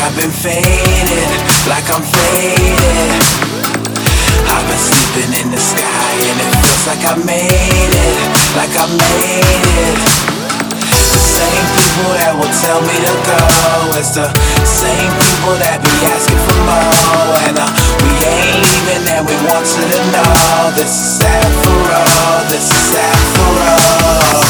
I've been faded, like I'm faded. I've been sleeping in the sky and it feels like I made it, like I made it. The same people that will tell me to go, it's the same people that be asking for more. And we ain't leaving and we want you to know this is sad for all, this is sad for all.